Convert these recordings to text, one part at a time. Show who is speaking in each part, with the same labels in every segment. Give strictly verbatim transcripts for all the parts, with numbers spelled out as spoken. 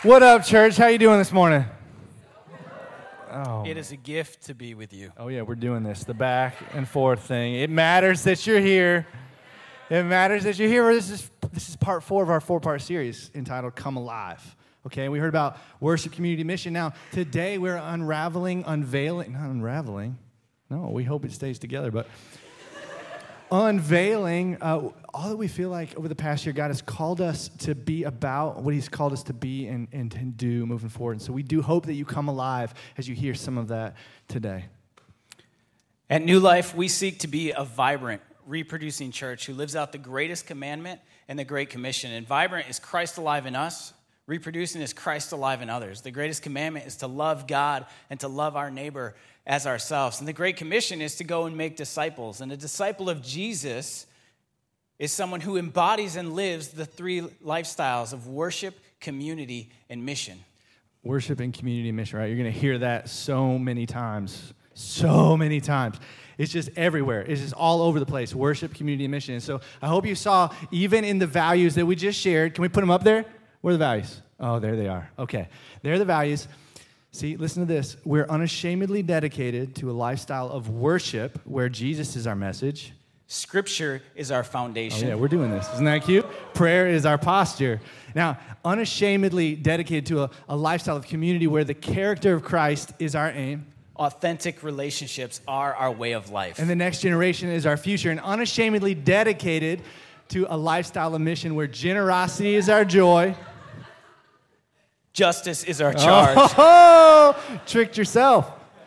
Speaker 1: What up, church? How you doing this morning? Oh.
Speaker 2: It is a gift to be with you.
Speaker 1: Oh, yeah, we're doing this, the back and forth thing. It matters that you're here. It matters that you're here. This is this is part four of our four-part series entitled Come Alive. Okay, we heard about worship, community, mission. Now, today we're unraveling, unveiling, not unraveling. No, we hope it stays together, but unveiling uh, all that we feel like over the past year God has called us to be about, what he's called us to be and, and to do moving forward. And so we do hope that you come alive as you hear some of that today.
Speaker 2: At New Life, we seek to be a vibrant, reproducing church who lives out the greatest commandment and the Great Commission. And vibrant is Christ alive in us. Reproducing is Christ alive in others. The greatest commandment is to love God and to love our neighbor as ourselves. And the Great Commission is to go and make disciples. And a disciple of Jesus is someone who embodies and lives the three lifestyles of worship, community, and mission.
Speaker 1: Worship and community and mission, right? You're going to hear that so many times. So many times. It's just everywhere. It's just all over the place. Worship, community, and mission. And so I hope you saw, even in the values that we just shared, can we put them up there? Where are the values? Oh, there they are. Okay. There are the values. See, listen to this. We're unashamedly dedicated to a lifestyle of worship where Jesus is our message.
Speaker 2: Scripture is our foundation.
Speaker 1: Oh, yeah, we're doing this. Isn't that cute? Prayer is our posture. Now, unashamedly dedicated to a, a lifestyle of community where the character of Christ is our aim.
Speaker 2: Authentic relationships are our way of life.
Speaker 1: And the next generation is our future. And unashamedly dedicated to a lifestyle of mission where generosity is our joy.
Speaker 2: Justice is our charge.
Speaker 1: Oh, oh, oh, tricked yourself.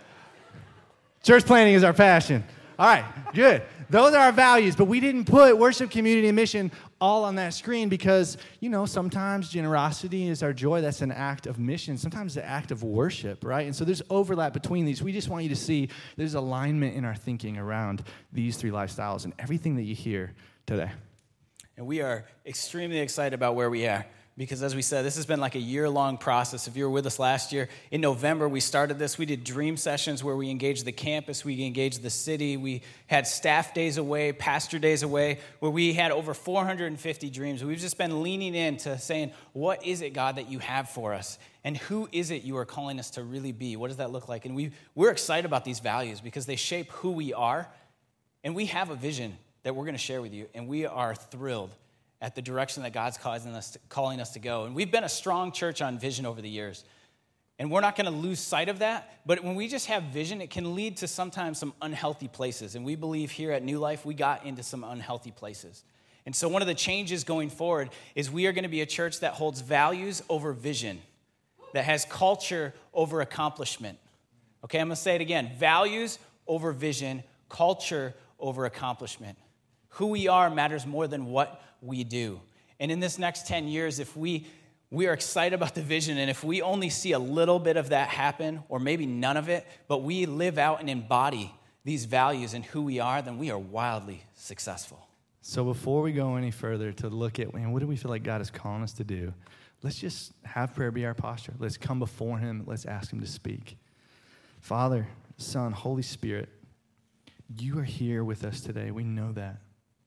Speaker 1: Church planning is our passion. All right, good. Those are our values, but we didn't put worship, community, and mission all on that screen because, you know, sometimes generosity is our joy. That's an act of mission. Sometimes it's an act of worship, right? And so there's overlap between these. We just want you to see there's alignment in our thinking around these three lifestyles and everything that you hear today.
Speaker 2: And we are extremely excited about where we are. Because as we said, this has been like a year-long process. If you were with us last year, in November, we started this. We did dream sessions where we engaged the campus, we engaged the city. We had staff days away, pastor days away, where we had over four hundred fifty dreams. We've just been leaning into saying, what is it, God, that you have for us? And who is it you are calling us to really be? What does that look like? And we, we're excited about these values because they shape who we are. And we have a vision that we're going to share with you. And we are thrilled at the direction that God's causing us to, calling us to go. And we've been a strong church on vision over the years. And we're not going to lose sight of that. But when we just have vision, it can lead to sometimes some unhealthy places. And we believe here at New Life, we got into some unhealthy places. And so one of the changes going forward is we are going to be a church that holds values over vision, that has culture over accomplishment. Okay, I'm going to say it again. Values over vision, culture over accomplishment. Who we are matters more than what we do. And in this next ten years, if we we are excited about the vision, and if we only see a little bit of that happen, or maybe none of it, but we live out and embody these values and who we are, then we are wildly successful.
Speaker 1: So before we go any further to look at, man, what do we feel like God is calling us to do? Let's just have prayer be our posture. Let's come before him. Let's ask him to speak. Father, Son, Holy Spirit, you are here with us today. We know that.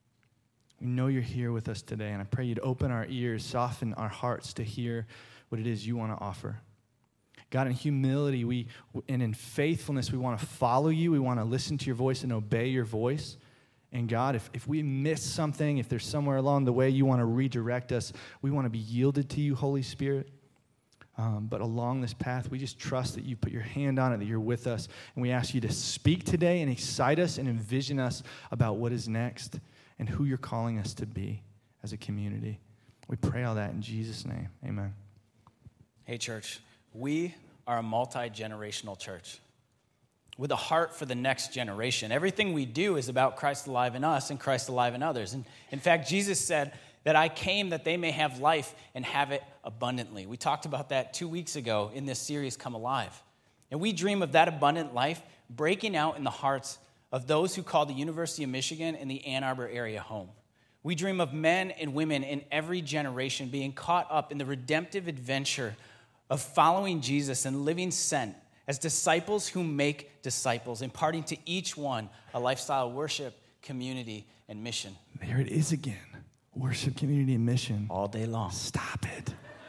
Speaker 1: We know you're here with us today, and I pray you'd open our ears, soften our hearts to hear what it is you want to offer. God, in humility we and in faithfulness, we want to follow you. We want to listen to your voice and obey your voice. And God, if, if we miss something, if there's somewhere along the way you want to redirect us, we want to be yielded to you, Holy Spirit. Um, but along this path, we just trust that you put your hand on it, that you're with us. And we ask you to speak today and excite us and envision us about what is next and who you're calling us to be as a community. We pray all that in Jesus' name. Amen.
Speaker 2: Hey, church, we are a multi-generational church with a heart for the next generation. Everything we do is about Christ alive in us and Christ alive in others. And in fact, Jesus said that I came that they may have life and have it abundantly. We talked about that two weeks ago in this series, Come Alive. And we dream of that abundant life breaking out in the hearts of those who call the University of Michigan and the Ann Arbor area home. We dream of men and women in every generation being caught up in the redemptive adventure of following Jesus and living sent as disciples who make disciples, imparting to each one a lifestyle of worship, community, and mission.
Speaker 1: There it is again. Worship, community, and mission.
Speaker 2: All day long.
Speaker 1: Stop it.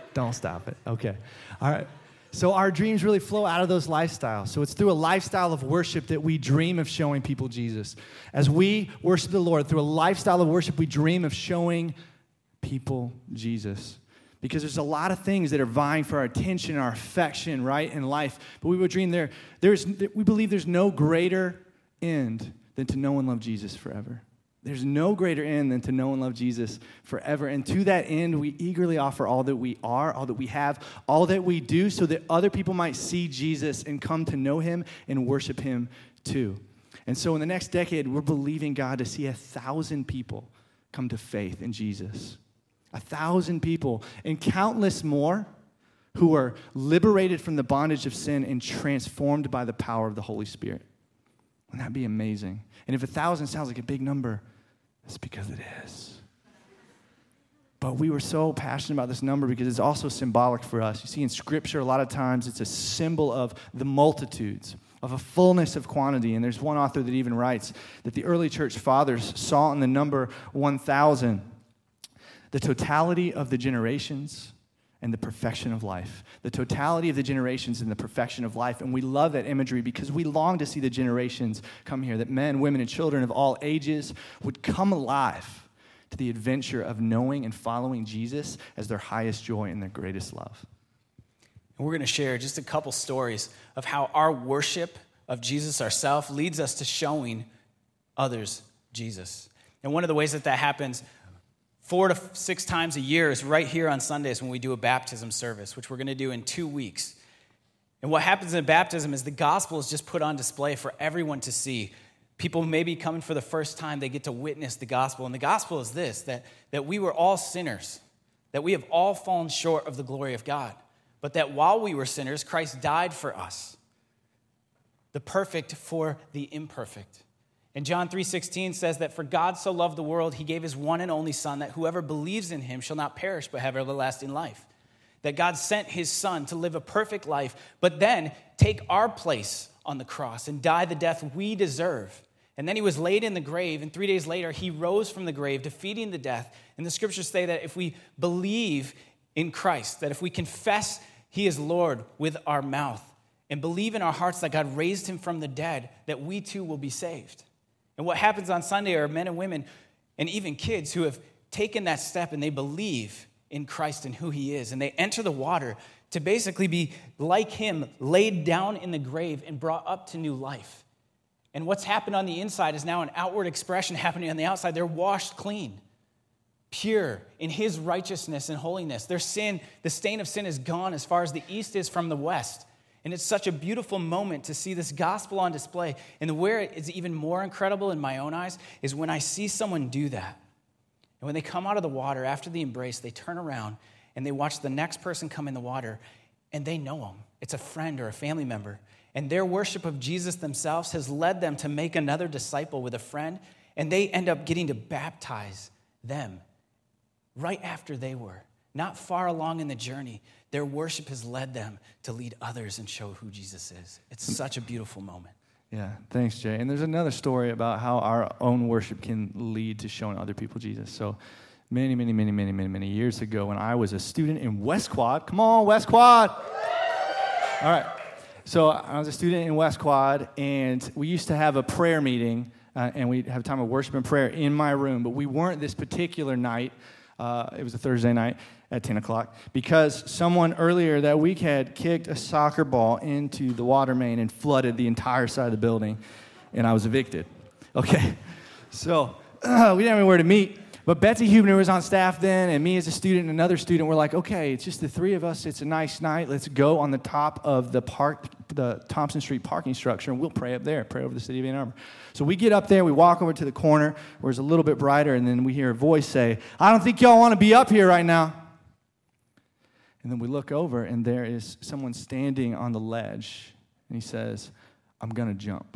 Speaker 1: Don't stop it. Okay. All right. So our dreams really flow out of those lifestyles. So it's through a lifestyle of worship that we dream of showing people Jesus. As we worship the Lord, through a lifestyle of worship, we dream of showing people Jesus. Because there's a lot of things that are vying for our attention, our affection, right, in life. But we would dream there, there's, we believe there's no greater end than to know and love Jesus forever. There's no greater end than to know and love Jesus forever. And to that end, we eagerly offer all that we are, all that we have, all that we do, so that other people might see Jesus and come to know him and worship him too. And so in the next decade, we're believing God to see a thousand people come to faith in Jesus. A thousand people, and countless more who are liberated from the bondage of sin and transformed by the power of the Holy Spirit. Wouldn't that be amazing? And if a thousand sounds like a big number, that's because it is. But we were so passionate about this number because it's also symbolic for us. You see, in Scripture, a lot of times it's a symbol of the multitudes, of a fullness of quantity. And there's one author that even writes that the early church fathers saw in the number one thousand the totality of the generations and the perfection of life. The totality of the generations and the perfection of life. And we love that imagery because we long to see the generations come here, that men, women, and children of all ages would come alive to the adventure of knowing and following Jesus as their highest joy and their greatest love.
Speaker 2: And we're going to share just a couple stories of how our worship of Jesus ourselves leads us to showing others Jesus. And one of the ways that that happens four to six times a year is right here on Sundays when we do a baptism service, which we're going to do in two weeks. And what happens in baptism is the gospel is just put on display for everyone to see. People maybe coming for the first time, they get to witness the gospel. And the gospel is this, that, that we were all sinners, that we have all fallen short of the glory of God, but that while we were sinners, Christ died for us, the perfect for the imperfect. And John three sixteen says that for God so loved the world, he gave his one and only Son, that whoever believes in him shall not perish but have everlasting life. That God sent his Son to live a perfect life, but then take our place on the cross and die the death we deserve. And then he was laid in the grave, and three days later, he rose from the grave, defeating the death. And the scriptures say that if we believe in Christ, that if we confess he is Lord with our mouth and believe in our hearts that God raised him from the dead, that we too will be saved. And what happens on Sunday are men and women and even kids who have taken that step and they believe in Christ and who he is. And they enter the water to basically be like him, laid down in the grave and brought up to new life. And what's happened on the inside is now an outward expression happening on the outside. They're washed clean, pure in his righteousness and holiness. Their sin, the stain of sin is gone as far as the east is from the west. And it's such a beautiful moment to see this gospel on display. And where it is even more incredible in my own eyes is when I see someone do that. And when they come out of the water after the embrace, they turn around and they watch the next person come in the water and they know him. It's a friend or a family member. And their worship of Jesus themselves has led them to make another disciple with a friend. And they end up getting to baptize them right after they were. Not far along in the journey, their worship has led them to lead others and show who Jesus is. It's such a beautiful moment.
Speaker 1: Yeah, thanks, Jay. And there's another story about how our own worship can lead to showing other people Jesus. So many, many, many, many, many, many years ago when I was a student in West Quad. Come on, West Quad. All right. So I was a student in West Quad, and we used to have a prayer meeting, uh, and we'd have a time of worship and prayer in my room, but we weren't this particular night. Uh, it was a Thursday night at ten o'clock, because someone earlier that week had kicked a soccer ball into the water main and flooded the entire side of the building, and I was evicted. Okay, so uh, we didn't have anywhere to meet, but Betsy Hubner was on staff then, and me as a student and another student were like, okay, it's just the three of us, it's a nice night, let's go on the top of the park, the Thompson Street parking structure, and we'll pray up there, pray over the city of Ann Arbor. So we get up there, we walk over to the corner where it's a little bit brighter, and then we hear a voice say, I don't think y'all want to be up here right now. And then we look over, and there is someone standing on the ledge, and he says, I'm going to jump.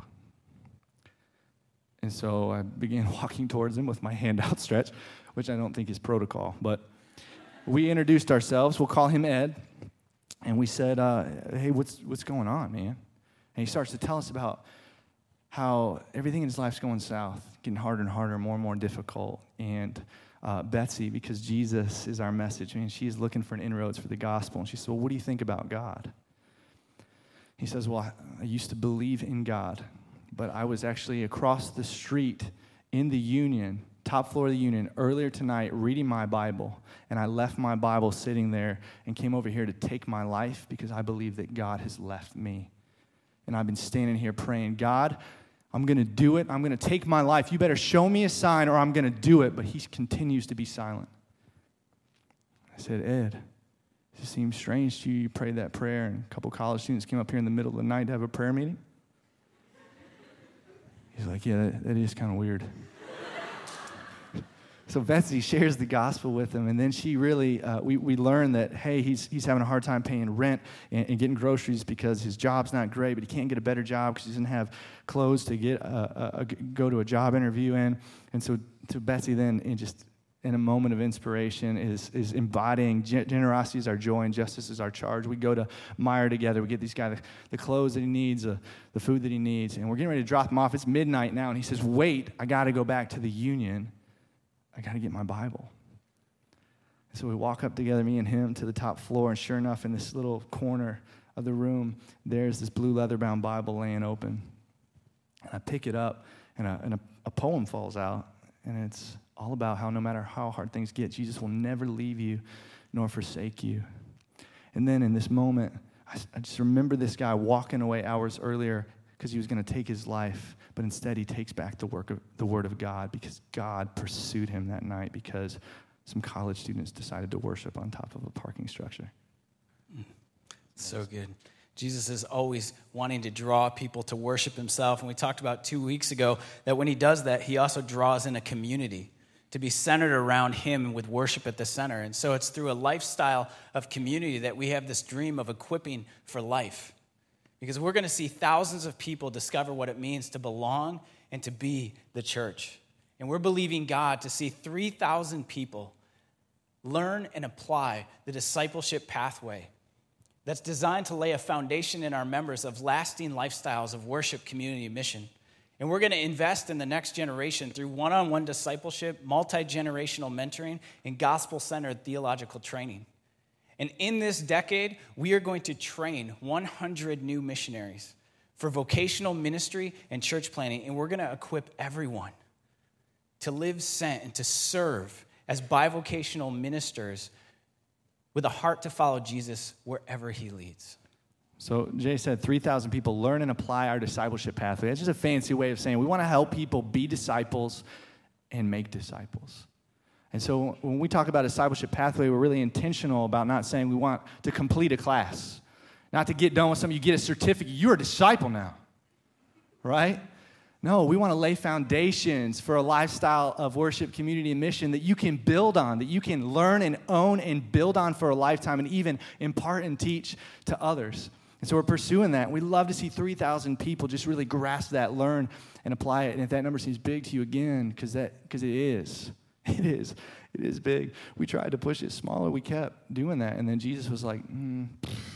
Speaker 1: And so I began walking towards him with my hand outstretched, which I don't think is protocol, but we introduced ourselves. We'll call him Ed. And we said, uh, hey, what's what's going on, man? And he starts to tell us about how everything in his life's going south, getting harder and harder, more and more difficult. And uh, Betsy because Jesus is our message. I mean, she's looking for an inroads for the gospel. And she said, well, what do you think about God? He says, well, I used to believe in God, but I was actually across the street in the Union, top floor of the Union, earlier tonight reading my Bible, and I left my Bible sitting there and came over here to take my life because I believe that God has left me. And I've been standing here praying, God, I'm going to do it. I'm going to take my life. You better show me a sign or I'm going to do it. But he continues to be silent. I said, Ed, it seems strange to you. You prayed that prayer, and a couple college students came up here in the middle of the night to have a prayer meeting. He's like, yeah, that, that is kind of weird. So Betsy shares the gospel with him, and then she really, uh, we, we learn that, hey, he's he's having a hard time paying rent and, and getting groceries because his job's not great, but he can't get a better job because he doesn't have clothes to get a, a, a, go to a job interview in. And so to Betsy then, in just in a moment of inspiration, is is embodying generosity is our joy and justice is our charge. We go to Meijer together. We get these guys the, the clothes that he needs, uh, the food that he needs, and we're getting ready to drop him off. It's midnight now, and he says, wait, I got to go back to the Union. I got to get my Bible. And so we walk up together, me and him, to the top floor, and sure enough, in this little corner of the room, there's this blue leather-bound Bible laying open. And I pick it up, and a, and a, a poem falls out, and it's all about how no matter how hard things get, Jesus will never leave you nor forsake you. And then in this moment, I, I just remember this guy walking away hours earlier because he was going to take his life, but instead he takes back the work of the word of God because God pursued him that night because some college students decided to worship on top of a parking structure.
Speaker 2: So good. Jesus is always wanting to draw people to worship himself, and we talked about two weeks ago that when he does that, he also draws in a community to be centered around him with worship at the center. And so it's through a lifestyle of community that we have this dream of equipping for life. Because we're going to see thousands of people discover what it means to belong and to be the church. And we're believing God to see three thousand people learn and apply the discipleship pathway that's designed to lay a foundation in our members of lasting lifestyles of worship, community, and mission. And we're going to invest in the next generation through one-on-one discipleship, multi-generational mentoring, and gospel-centered theological training. And in this decade, we are going to train one hundred new missionaries for vocational ministry and church planting, and we're going to equip everyone to live sent and to serve as bivocational ministers with a heart to follow Jesus wherever he leads.
Speaker 1: So Jay said three thousand people learn and apply our discipleship pathway. That's just a fancy way of saying we want to help people be disciples and make disciples. And so when we talk about discipleship pathway, we're really intentional about not saying we want to complete a class, not to get done with something, you get a certificate, you're a disciple now, right? No, we want to lay foundations for a lifestyle of worship, community, and mission that you can build on, that you can learn and own and build on for a lifetime and even impart and teach to others. And so we're pursuing that. We'd love to see three thousand people just really grasp that, learn, and apply it. And if that number seems big to you, again, because that because it is. It is. It is big. We tried to push it smaller. We kept doing that. And then Jesus was like, mm.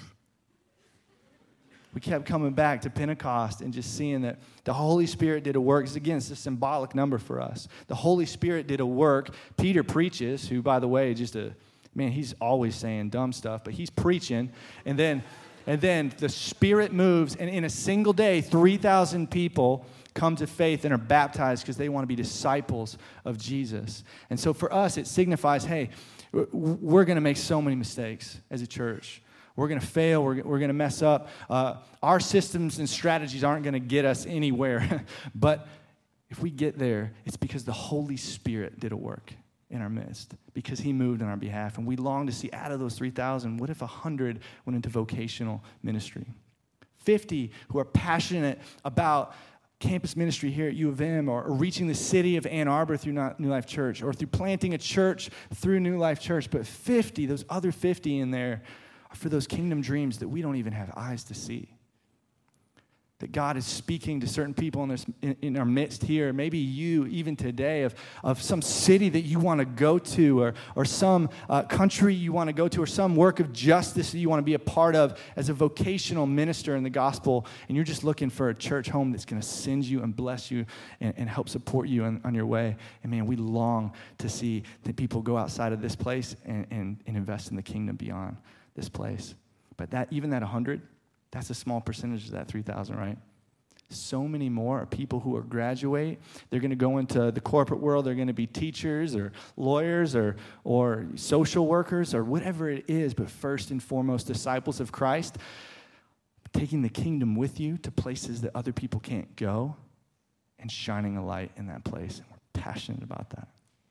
Speaker 1: We kept coming back to Pentecost and just seeing that the Holy Spirit did a work. Again, it's a symbolic number for us. The Holy Spirit did a work. Peter preaches, who, by the way, just a, man, he's always saying dumb stuff, but he's preaching. And then, and then the Spirit moves, and in a single day, three thousand people come to faith and are baptized because they want to be disciples of Jesus. And so for us, it signifies, hey, we're going to make so many mistakes as a church. We're going to fail. We're, we're going to mess up. Uh, our systems and strategies aren't going to get us anywhere. But if we get there, it's because the Holy Spirit did a work in our midst, because he moved on our behalf. And we long to see out of those three thousand, what if one hundred went into vocational ministry? fifty who are passionate about campus ministry here at U of M, or, or reaching the city of Ann Arbor through New Life Church, or through planting a church through New Life Church. But fifty, those other fifty in there, are for those kingdom dreams that we don't even have eyes to see. that God is speaking to certain people in, this, in, in our midst here. Maybe you, even today, of, of some city that you want to go to, or, or some uh, country you want to go to, or some work of justice that you want to be a part of as a vocational minister in the gospel, and you're just looking for a church home that's going to send you and bless you and, and help support you on, on your way. And man, we long to see that people go outside of this place and, and, and invest in the kingdom beyond this place. But that even that one hundred, that's a small percentage of that three thousand, right? So many more are people who are graduate. They're going to go into the corporate world. They're going to be teachers or lawyers or, or social workers or whatever it is. But first and foremost, disciples of Christ, taking the kingdom with you to places that other people can't go and shining a light in that place. And we're passionate about that.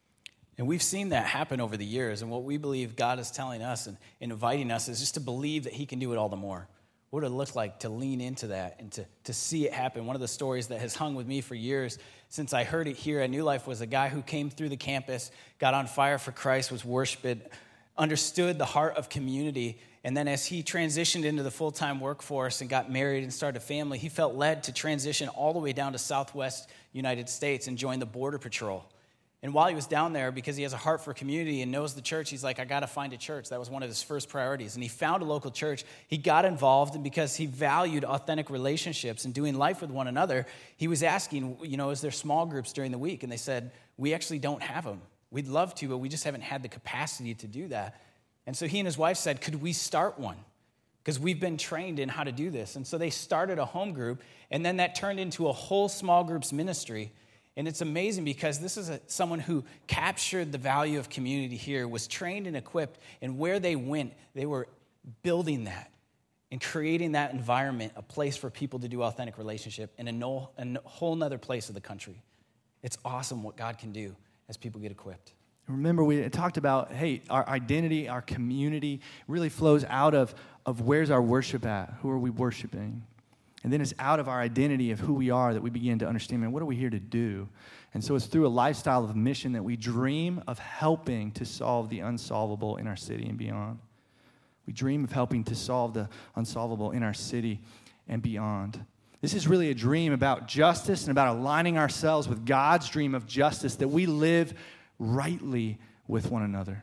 Speaker 2: And we've seen that happen over the years. And what we believe God is telling us and, and inviting us is just to believe that he can do it all the more. What would it look like to lean into that and to, to see it happen? One of the stories that has hung with me for years since I heard it here at New Life was a guy who came through the campus, got on fire for Christ, was worshiping, understood the heart of community, and then as he transitioned into the full-time workforce and got married and started a family, he felt led to transition all the way down to Southwest United States and join the Border Patrol. And while he was down there, because he has a heart for community and knows the church, he's like, I got to find a church. That was one of his first priorities. And he found a local church. He got involved, and because he valued authentic relationships and doing life with one another, he was asking, you know, is there small groups during the week? And they said, we actually don't have them. We'd love to, but we just haven't had the capacity to do that. And so he and his wife said, could we start one? Because we've been trained in how to do this. And so they started a home group, and then that turned into a whole small groups ministry. And it's amazing because this is a, someone who captured the value of community here, was trained and equipped, and where they went, they were building that and creating that environment, a place for people to do authentic relationship in a, no, a whole nother place of the country. It's awesome what God can do as people get equipped.
Speaker 1: Remember, we talked about, hey, our identity, our community really flows out of, of where's our worship at? Who are we worshiping? And then it's out of our identity of who we are that we begin to understand, man, what are we here to do? And so it's through a lifestyle of mission that we dream of helping to solve the unsolvable in our city and beyond. We dream of helping to solve the unsolvable in our city and beyond. This is really a dream about justice and about aligning ourselves with God's dream of justice, that we live rightly with one another.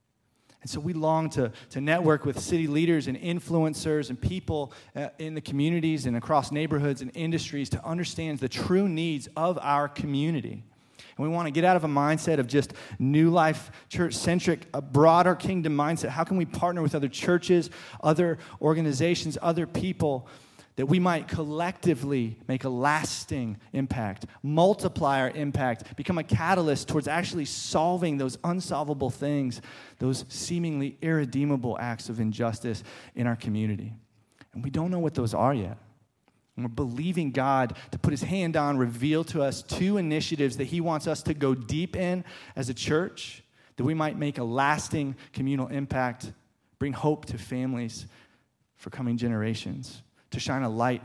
Speaker 1: And so we long to, to network with city leaders and influencers and people uh, in the communities and across neighborhoods and industries to understand the true needs of our community. And we want to get out of a mindset of just New Life church-centric, a broader kingdom mindset. How can we partner with other churches, other organizations, other people, that we might collectively make a lasting impact, multiply our impact, become a catalyst towards actually solving those unsolvable things, those seemingly irredeemable acts of injustice in our community. And we don't know what those are yet. And we're believing God to put his hand on, reveal to us two initiatives that he wants us to go deep in as a church, that we might make a lasting communal impact, bring hope to families for coming generations, to shine a light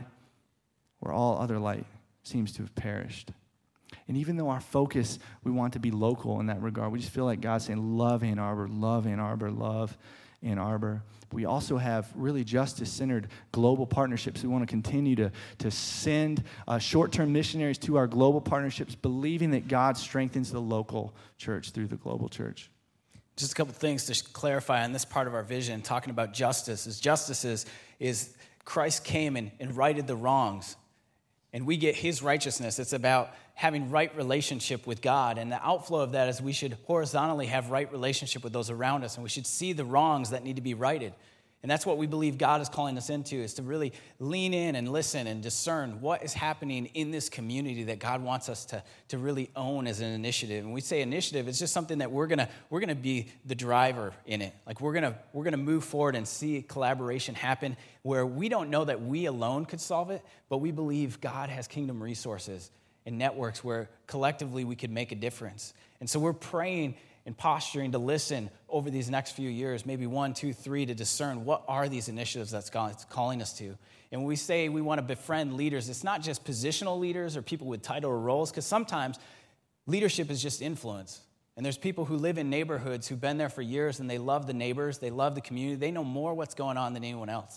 Speaker 1: where all other light seems to have perished. And even though our focus, we want to be local in that regard, we just feel like God's saying, love Ann Arbor, love Ann Arbor, love Ann Arbor. We also have really justice-centered global partnerships. We want to continue to, to send uh, short-term missionaries to our global partnerships, believing that God strengthens the local church through the global church.
Speaker 2: Just a couple things to clarify on this part of our vision, talking about justice. Is justice is, is Christ came and, and righted the wrongs, and we get his righteousness. It's about having right relationship with God, and the outflow of that is we should horizontally have right relationship with those around us, and we should see the wrongs that need to be righted. And that's what we believe God is calling us into, is to really lean in and listen and discern what is happening in this community that God wants us to, to really own as an initiative. And we say initiative, it's just something that we're gonna we're gonna be the driver in it. Like we're gonna we're gonna move forward and see collaboration happen where we don't know that we alone could solve it, but we believe God has kingdom resources and networks where collectively we could make a difference. And so we're praying and posturing to listen over these next few years, maybe one, two, three, to discern what are these initiatives that's calling us to. And when we say we want to befriend leaders, it's not just positional leaders or people with title or roles, because sometimes leadership is just influence. And there's people who live in neighborhoods who've been there for years, and they love the neighbors, they love the community, they know more what's going on than anyone else.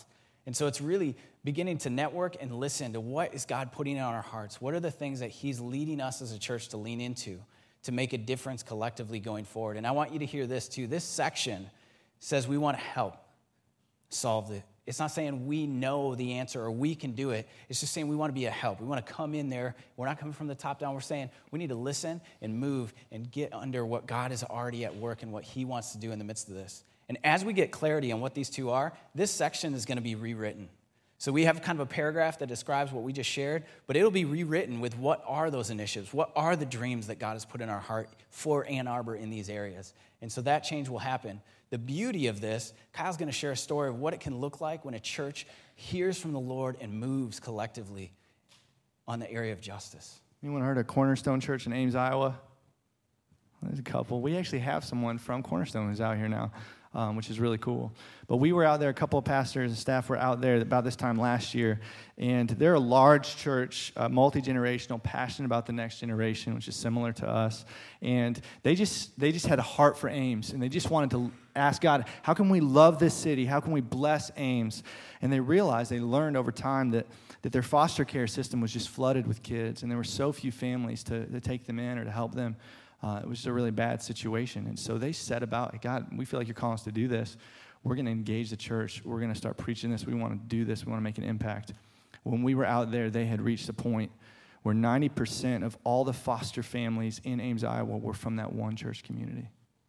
Speaker 2: And so it's really beginning to network and listen to what is God putting on our hearts. What are the things that he's leading us as a church to lean into to make a difference collectively going forward? And I want you to hear this too. This section says we want to help solve it. It's not saying we know the answer or we can do it. It's just saying we want to be a help. We want to come in there. We're not coming from the top down. We're saying we need to listen and move and get under what God is already at work and what he wants to do in the midst of this. And as we get clarity on what these two are, this section is going to be rewritten. So we have kind of a paragraph that describes what we just shared, but it'll be rewritten with what are those initiatives? What are the dreams that God has put in our heart for Ann Arbor in these areas? And so that change will happen. The beauty of this, Kyle's going to share a story of what it can look like when a church hears from the Lord and moves collectively on the area of justice.
Speaker 1: Anyone heard of Cornerstone Church in Ames, Iowa? There's a couple. We actually have someone from Cornerstone who's out here now, um, which is really cool. But we were out there, a couple of pastors and staff were out there about this time last year, and they're a large church, uh, multi-generational, passionate about the next generation, which is similar to us. And they just they just had a heart for Ames, and they just wanted to ask God, how can we love this city? How can we bless Ames? And they realized, they learned over time that that their foster care system was just flooded with kids, and there were so few families to, to take them in or to help them. Uh, it was just a really bad situation. And so they set about, God, we feel like you're calling us to do this. We're going to engage the church. We're going to start preaching this. We want to do this. We want to make an impact. When we were out there, they had reached a point where ninety percent of all the foster families in Ames, Iowa were from that one church community.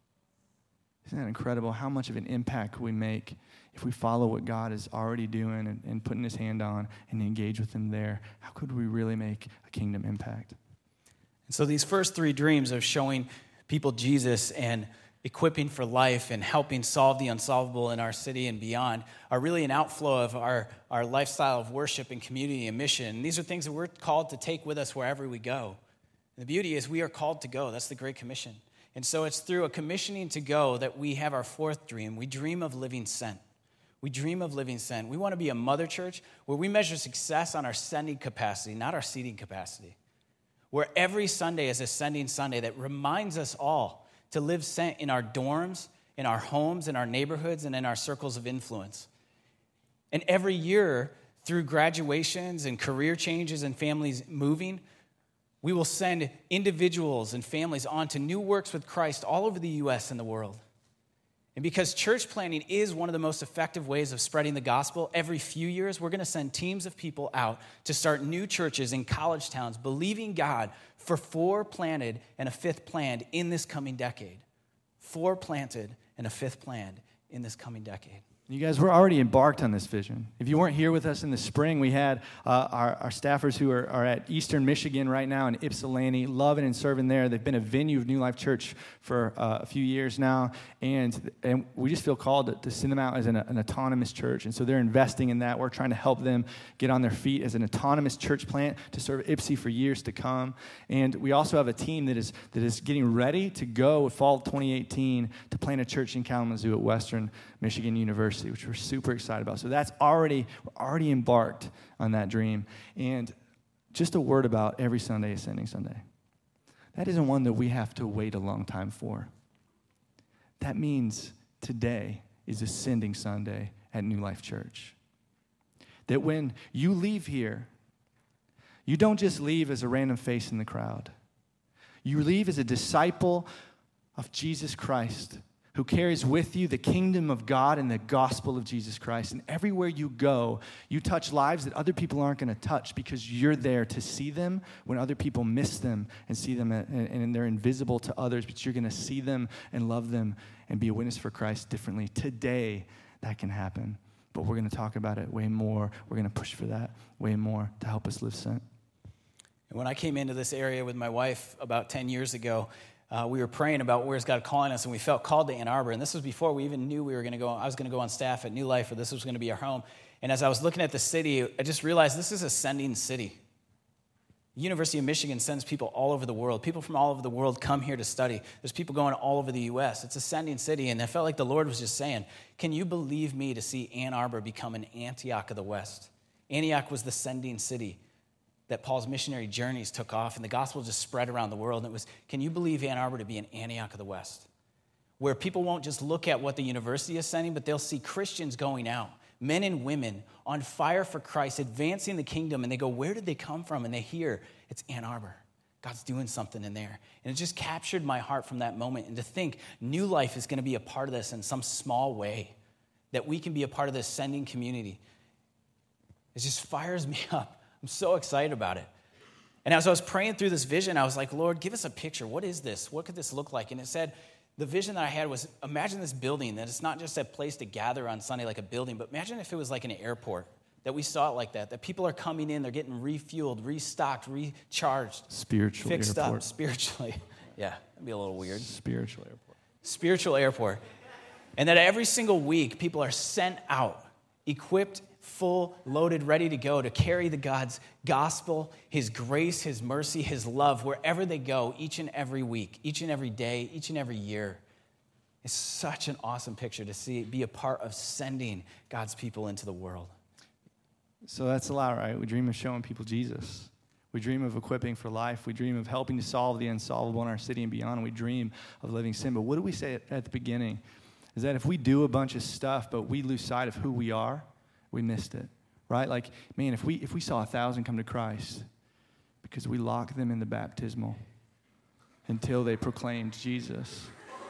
Speaker 1: Isn't that incredible? How much of an impact we make if we follow what God is already doing and, and putting his hand on and engage with him there? How could we really make a kingdom impact?
Speaker 2: And so these first three dreams of showing people Jesus and equipping for life and helping solve the unsolvable in our city and beyond are really an outflow of our, our lifestyle of worship and community and mission. And these are things that we're called to take with us wherever we go. And the beauty is we are called to go. That's the Great Commission. And so it's through a commissioning to go that we have our fourth dream. We dream of living sent. We dream of living sent. We want to be a mother church where we measure success on our sending capacity, not our seating capacity. Where every Sunday is a sending Sunday that reminds us all to live sent in our dorms, in our homes, in our neighborhoods, and in our circles of influence. And every year, through graduations and career changes and families moving, we will send individuals and families on to new works with Christ all over the U S and the world. And because church planting is one of the most effective ways of spreading the gospel, every few years we're going to send teams of people out to start new churches in college towns, believing God for four planted and a fifth planned in this coming decade. Four planted and a fifth planned in this coming decade.
Speaker 1: You guys, we're already embarked on this vision. If you weren't here with us in the spring, we had uh, our, our staffers who are, are at Eastern Michigan right now in Ypsilanti, loving and serving there. They've been a venue of New Life Church for uh, a few years now, and and we just feel called to, to send them out as an, an autonomous church. And so they're investing in that. We're trying to help them get on their feet as an autonomous church plant to serve Ypsi for years to come. And we also have a team that is that is getting ready to go with fall twenty eighteen to plant a church in Kalamazoo at Western Michigan University, which we're super excited about. So that's already, we're already embarked on that dream. And just a word about every Sunday Ascending Sunday. That isn't one that we have to wait a long time for. That means today is Ascending Sunday at New Life Church. That when you leave here, you don't just leave as a random face in the crowd. You leave as a disciple of Jesus Christ, who carries with you the kingdom of God and the gospel of Jesus Christ. And everywhere you go, you touch lives that other people aren't going to touch because you're there to see them when other people miss them and see them, and, and they're invisible to others, but you're going to see them and love them and be a witness for Christ differently. Today, that can happen. But we're going to talk about it way more. We're going to push for that way more to help us live sent.
Speaker 2: And when I came into this area with my wife about ten years ago, Uh, we were praying about where's God calling us, and we felt called to Ann Arbor. And this was before we even knew we were going to go. I was going to go on staff at New Life, or this was going to be our home. And as I was looking at the city, I just realized this is a sending city. The University of Michigan sends people all over the world. People from all over the world come here to study. There's people going all over the U S. It's a sending city, and I felt like the Lord was just saying, can you believe me to see Ann Arbor become an Antioch of the West? Antioch was the sending city that Paul's missionary journeys took off, and the gospel just spread around the world. And it was, can you believe Ann Arbor to be an Antioch of the West? Where people won't just look at what the university is sending, but they'll see Christians going out, men and women on fire for Christ, advancing the kingdom, and they go, where did they come from? And they hear, it's Ann Arbor. God's doing something in there. And it just captured my heart from that moment. And to think New Life is going to be a part of this in some small way, that we can be a part of this sending community. It just fires me up. I'm so excited about it. And as I was praying through this vision, I was like, Lord, give us a picture. What is this? What could this look like? And it said, the vision that I had was, imagine this building, that it's not just a place to gather on Sunday like a building, but imagine if it was like an airport, that we saw it like that, that people are coming in, they're getting refueled, restocked, recharged.
Speaker 1: Spiritual
Speaker 2: fixed
Speaker 1: airport.
Speaker 2: up spiritually. Yeah, that'd be a little weird.
Speaker 1: Spiritual airport.
Speaker 2: Spiritual airport. And that every single week, people are sent out, equipped, full, loaded, ready to go to carry the God's gospel, his grace, his mercy, his love, wherever they go, each and every week, each and every day, each and every year. It's such an awesome picture to see, be a part of sending God's people into the world.
Speaker 1: So that's a lot, right? We dream of showing people Jesus. We dream of equipping for life. We dream of helping to solve the unsolvable in our city and beyond. We dream of living sin. But what do we say at, at the beginning? Is that if we do a bunch of stuff, but we lose sight of who we are, we missed it, right? Like, man, if we if we saw a thousand come to Christ because we locked them in the baptismal until they proclaimed Jesus,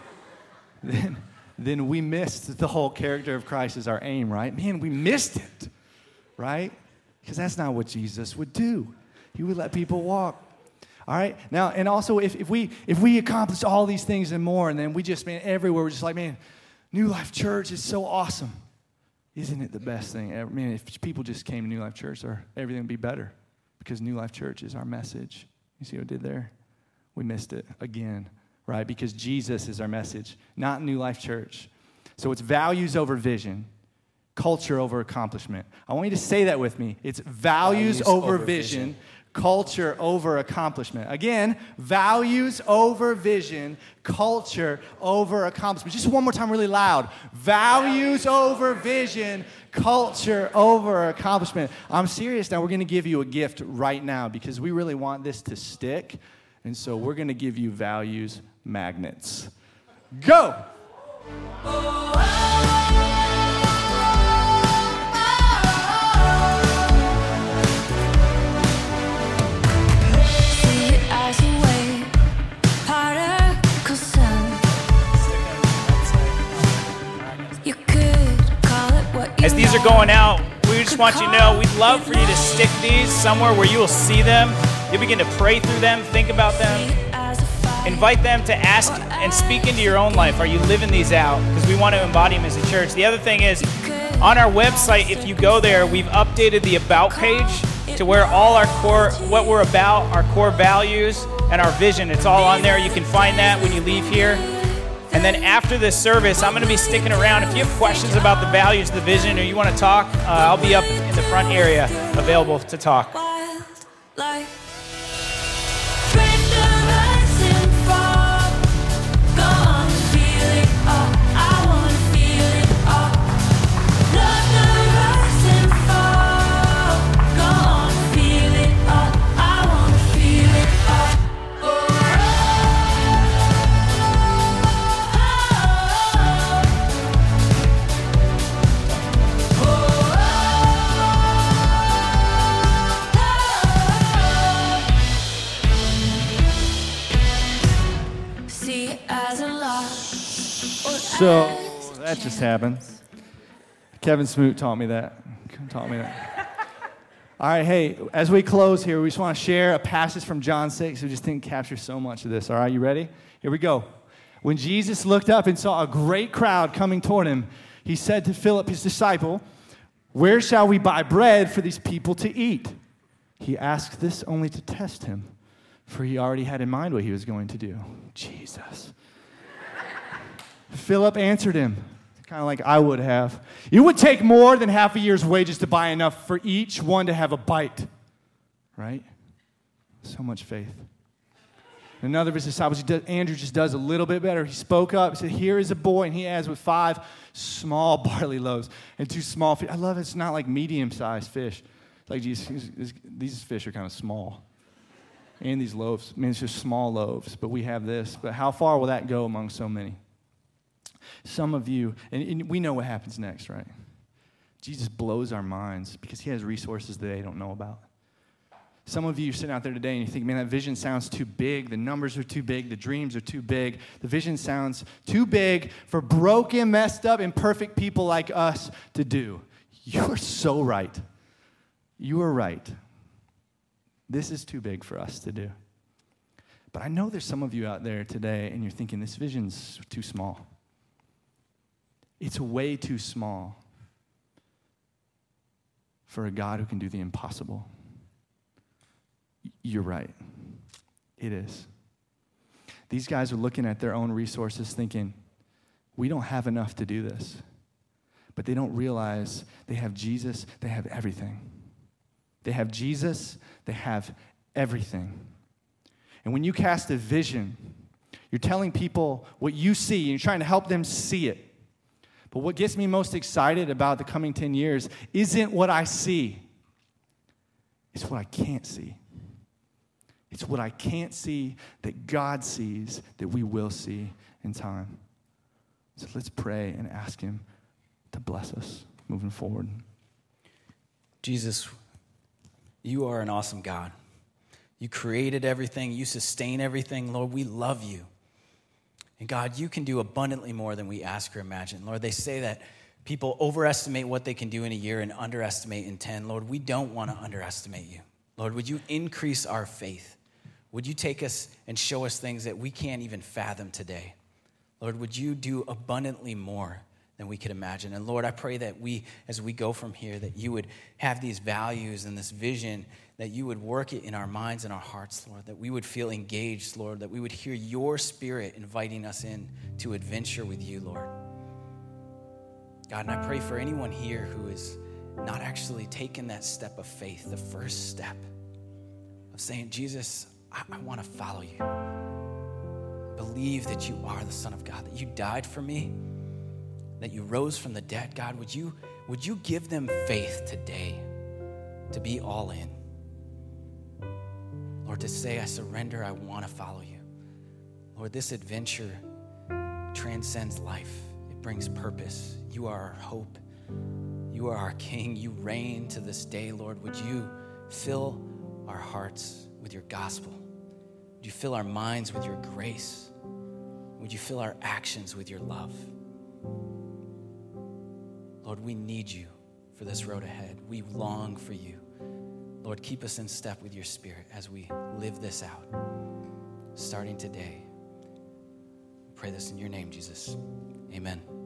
Speaker 1: then, then we missed the whole character of Christ as our aim, right? Man, we missed it, right? Because that's not what Jesus would do. He would let people walk. All right? Now, and also, if, if we if we accomplish all these things and more, and then we just, man, everywhere, we're just like, man, New Life Church is so awesome. Isn't it the best thing ever? Man, if people just came to New Life Church, or everything would be better, because New Life Church is our message. You see what I did there? We missed it again, right? Because Jesus is our message, not New Life Church. So it's values over vision, culture over accomplishment. I want you to say that with me. It's values, values over, over vision, vision, culture over accomplishment. Again, values over vision, culture over accomplishment. Just one more time really loud. Values over vision, culture over accomplishment. I'm serious now. We're going to give you a gift right now because we really want this to stick. And so we're going to give you values magnets. Go!
Speaker 2: As these are going out, we just want you to know we'd love for you to stick these somewhere where you will see them. You'll begin to pray through them, think about them. Invite them to ask and speak into your own life. Are you living these out? Because we want to embody them as a church. The other thing is, on our website, if you go there, we've updated the About page to where all our core, what we're about, our core values, and our vision, it's all on there. You can find that when you leave here. And then after this service, I'm going to be sticking around. If you have questions about the values, the vision, or you want to talk, uh, I'll be up in the front area available to talk.
Speaker 1: So that just happened. Kevin Smoot taught me that. Taught me that. All right, hey, as we close here, we just want to share a passage from John six. We just think captures so much of this. All right, you ready? Here we go. When Jesus looked up and saw a great crowd coming toward him, he said to Philip, his disciple, "Where shall we buy bread for these people to eat?" He asked this only to test him, for he already had in mind what he was going to do. Jesus. Philip answered him, kind of like I would have. "It would take more than half a year's wages to buy enough for each one to have a bite." Right? So much faith. Another of his disciples, Andrew, just does a little bit better. He spoke up. He said, "Here is a boy," and he adds, "with five small barley loaves and two small fish." I love it. It's not like medium-sized fish. It's like, geez, these fish are kind of small. And these loaves, I mean, it's just small loaves, but we have this. But how far will that go among so many? Some of you, and, and we know what happens next, right? Jesus blows our minds because he has resources that they don't know about. Some of you are sitting out there today and you think, man, that vision sounds too big. The numbers are too big. The dreams are too big. The vision sounds too big for broken, messed up, imperfect people like us to do. You are so right. You are right. This is too big for us to do. But I know there's some of you out there today and you're thinking, this vision's too small. It's way too small for a God who can do the impossible. You're right. It is. These guys are looking at their own resources thinking, we don't have enough to do this. But they don't realize they have Jesus, they have everything. They have Jesus, they have everything. And when you cast a vision, you're telling people what you see, and you're trying to help them see it. But what gets me most excited about the coming ten years isn't what I see. It's what I can't see. It's what I can't see that God sees that we will see in time. So let's pray and ask him to bless us moving forward.
Speaker 2: Jesus, you are an awesome God. You created everything. You sustain everything. Lord, we love you. And God, you can do abundantly more than we ask or imagine. Lord, they say that people overestimate what they can do in a year and underestimate in ten. Lord, we don't want to underestimate you. Lord, would you increase our faith? Would you take us and show us things that we can't even fathom today? Lord, would you do abundantly more than we could imagine? And Lord, I pray that we, as we go from here, that you would have these values and this vision, that you would work it in our minds and our hearts, Lord, that we would feel engaged, Lord, that we would hear your spirit inviting us in to adventure with you, Lord. God, and I pray for anyone here who is not actually taken that step of faith, the first step of saying, Jesus, I, I want to follow you. Believe that you are the Son of God, that you died for me, that you rose from the dead. God, would you, would you give them faith today to be all in? Lord, to say, I surrender, I want to follow you. Lord, this adventure transcends life. It brings purpose. You are our hope. You are our King. You reign to this day, Lord. Would you fill our hearts with your gospel? Would you fill our minds with your grace? Would you fill our actions with your love? Lord, we need you for this road ahead. We long for you. Lord, keep us in step with your spirit as we live this out, starting today. We pray this in your name, Jesus. Amen.